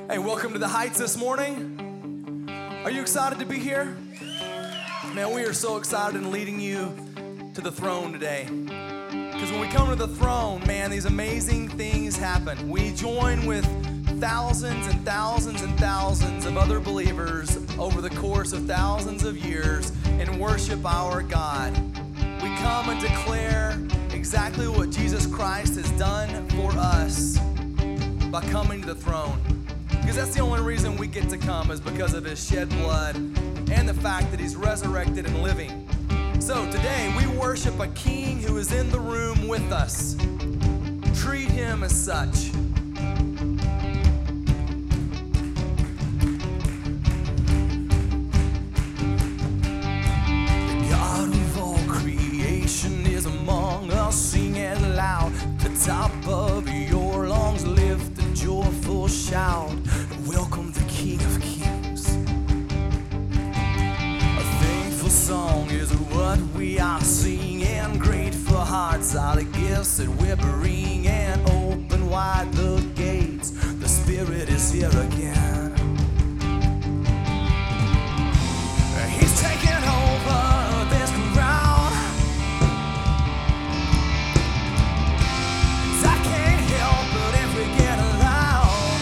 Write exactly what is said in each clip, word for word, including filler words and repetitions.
Hey, welcome to the Heights this morning. Are you excited to be here? Man, we are so excited in leading you to the throne today. Because when we come to the throne, man, these amazing things happen. We join with thousands and thousands and thousands of other believers over the course of thousands of years and worship our God. We come and declare exactly what Jesus Christ has done for us by coming to the throne. Because that's the only reason we get to come, is because of his shed blood and the fact that he's resurrected and living. So today we worship a king who is in the room with us. Treat him as such. The God of all creation is among us. Sing it loud. The top of your lungs, lift a joyful shout. Welcome the King of Kings. A thankful song is what we are singing. Grateful hearts are the gifts that we're bringing. Open wide the gates. The Spirit is here again. He's taking over this ground. I can't help but if we get loud.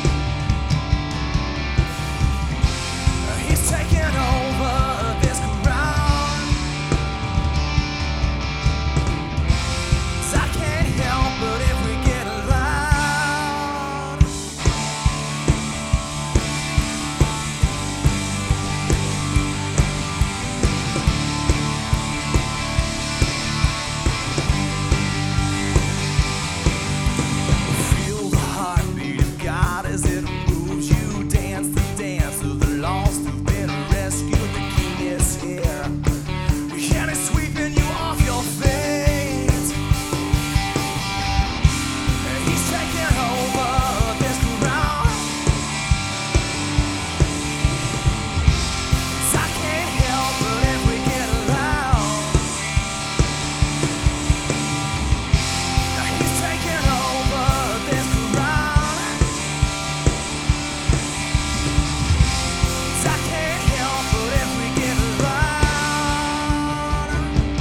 He's taking over this ground. I can't help but if we get loud. Feel the heartbeat of God as it moves you. Dance the dance of the lost who've been rescued. The King is here, and he's sweeping you off your feet. He's taking over this ground. I can't help but if we get loud. He's taking over this ground. I can't help but if we get loud.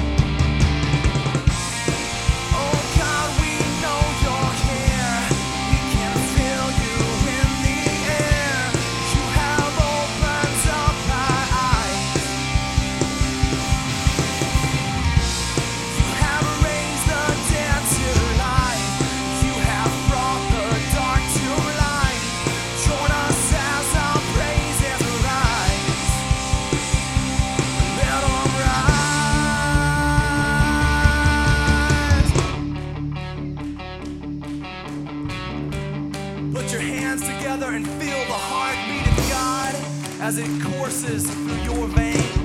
Oh God, we know you're here. We can feel you in the air. You have opened up my eyes. You have raised the dead to life. You have brought the dark to light. Join us as our praises rise. Let 'em rise. Put your hands together and feel the heartbeat of God as it courses through your veins.